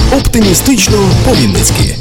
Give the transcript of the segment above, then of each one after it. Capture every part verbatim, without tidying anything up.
Оптимістично по-вінницьки.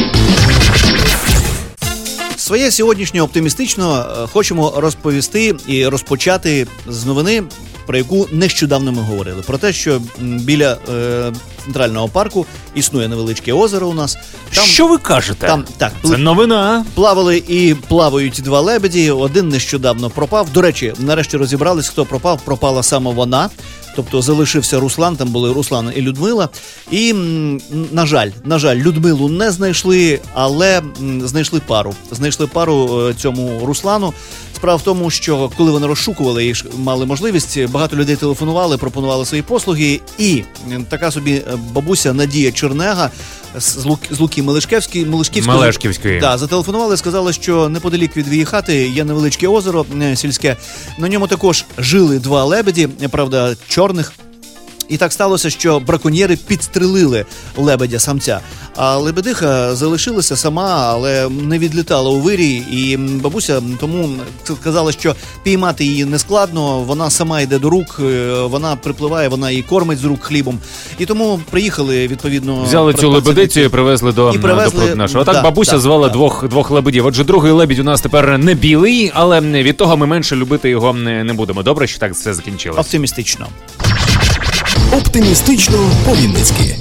Своє сьогоднішнє оптимістично хочемо розповісти і розпочати з новини, про яку нещодавно ми говорили. Про те, що біля е, центрального парку існує невеличке озеро у нас. Там, що ви кажете? Там, так, Це новина. Плавали і плавають два лебеді, один нещодавно пропав. До речі, нарешті розібрались, хто пропав. Пропала саме вона. Тобто залишився Руслан, там були Руслан і Людмила. І, на жаль, на жаль, Людмилу не знайшли, але знайшли пару. Знайшли пару цьому Руслану. Справа в тому, що коли вони розшукували і мали можливість, багато людей телефонували, пропонували свої послуги. І така собі бабуся Надія Чернега з, Лук, з Луки Мелешківської, Мелешківської. Да, зателефонували, сказали, що неподалік від її хати є невеличке озеро сільське. На ньому також жили два лебеді, правда, чорних. І так сталося, що браконьєри підстрелили лебедя-самця. А лебедиха залишилася сама, але не відлітала у вирій. І бабуся тому сказала, що піймати її не складно, вона сама йде до рук, вона припливає, вона її кормить з рук хлібом. І тому приїхали, відповідно... Взяли цю лебедицю і привезли до, і привезли, до пруду нашого. Отак да, бабуся да, звала да. двох, двох лебедів. Отже, другий лебідь у нас тепер не білий, але від того ми менше любити його не, не будемо. Добре, що так все закінчилось. Оптимістично. Оптимістично по-вінницьки.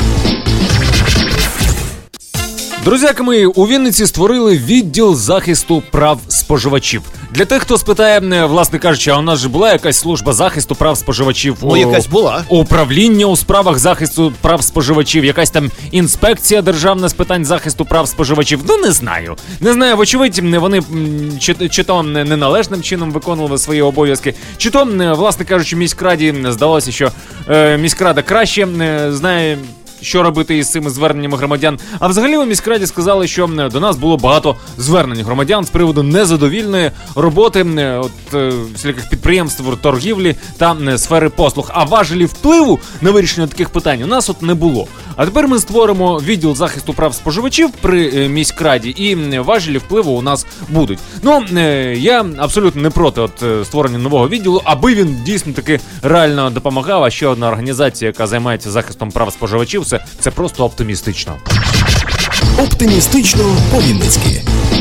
Друзяки мої, у Вінниці створили відділ захисту прав споживачів. Для тих, хто спитає, власне кажучи, а у нас же була якась служба захисту прав споживачів? Ну, якась була. Управління у справах захисту прав споживачів, якась там інспекція державна з питань захисту прав споживачів? Ну, не знаю. Не знаю, вочевидь, вони чи, чи то неналежним чином виконували свої обов'язки, чи то, власне кажучи, міськраді здалося, що е, міськрада краще е, знає, що робити із цими зверненнями громадян. А взагалі у міськраді сказали, що до нас було багато звернень громадян з приводу незадовільної роботи от, е, всіляких підприємств, торгівлі та е, сфери послуг. А важелі впливу на вирішення таких питань у нас от не було. А тепер ми створимо відділ захисту прав споживачів при е, міськраді, і е, важелі впливу у нас будуть. Ну, е, я абсолютно не проти от, е, створення нового відділу, аби він дійсно таки реально допомагав. А ще одна організація, яка займається захистом прав споживачів, це, це просто оптимістично. Оптимістично по-вінницьки.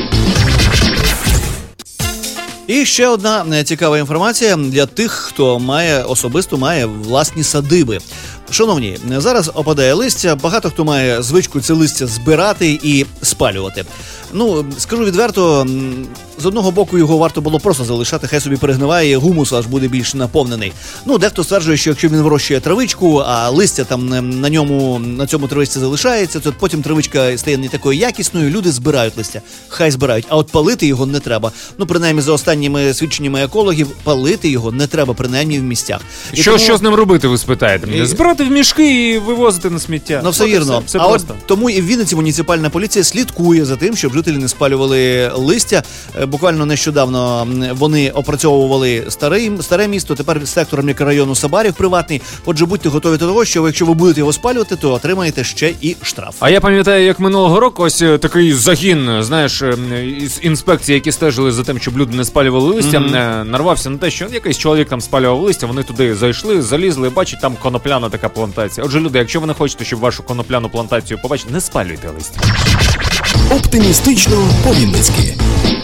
І ще одна цікава інформація для тих, хто має особисто має власні садиби. Шановні, зараз опадає листя, багато хто має звичку це листя збирати і спалювати. Ну, скажу відверто, з одного боку його варто було просто залишати, хай собі перегниває, гумус аж буде більш наповнений. Ну, дехто стверджує, що якщо він вирощує травичку, а листя там на ньому, на цьому травичці залишається, то потім травичка стає не такою якісною, люди збирають листя. Хай збирають, а от палити його не треба. Ну, принаймні, за останніми свідченнями екологів, палити його не треба, принаймні в місцях. І що, тому... що з ним робити, ви спитаєте мене? І... Збирати в мішки і вивозити на сміття. Ну, все вірно. Все, все а просто. От тому і в Вінниці муніципальна поліція слідкує за тим, щоб жителі не спалювали листя. Буквально нещодавно вони опрацьовували старе, старе місто, тепер сектор мікрорайону Сабарів приватний. Отже, будьте готові до того, що якщо ви будете його спалювати, то отримаєте ще і штраф. А я пам'ятаю, як минулого року ось такий загін, знаєш, із інспекції, які стежили за тим, щоб люди не спалювали листя, mm-hmm. нарвався на те, що якийсь чоловік там спалював листя, вони туди зайшли, залізли, бачать, там конопляна така плантація. Отже, люди, якщо ви не хочете, щоб вашу конопляну плантацію побачити, не спалюйте листя. Оптимістично по-вінницьки.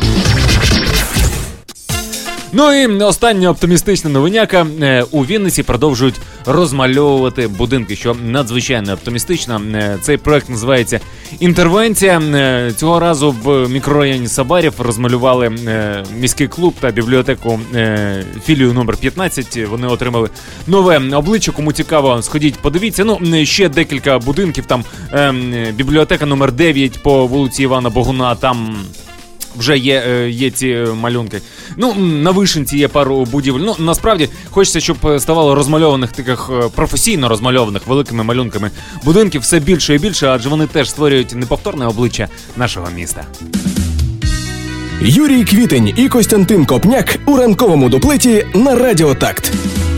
Ну і остання оптимістична новиняка. У Вінниці продовжують розмальовувати будинки, що надзвичайно оптимістично. Цей проект називається «Інтервенція». Цього разу в мікрорайоні Сабарів розмалювали міський клуб та бібліотеку філію номер п'ятнадцять. Вони отримали нове обличчя. Кому цікаво, сходіть, подивіться. Ну, ще декілька будинків. Там бібліотека номер дев'ять по вулиці Івана Богуна, там... вже є, є ці малюнки. Ну, на Вишенці є пару будівель. Ну, насправді, хочеться, щоб ставало розмальованих таких професійно розмальованих великими малюнками будинків все більше і більше, адже вони теж створюють неповторне обличчя нашого міста. Юрій Квітень і Костянтин Копняк у ранковому дуплеті на Радіо Такт.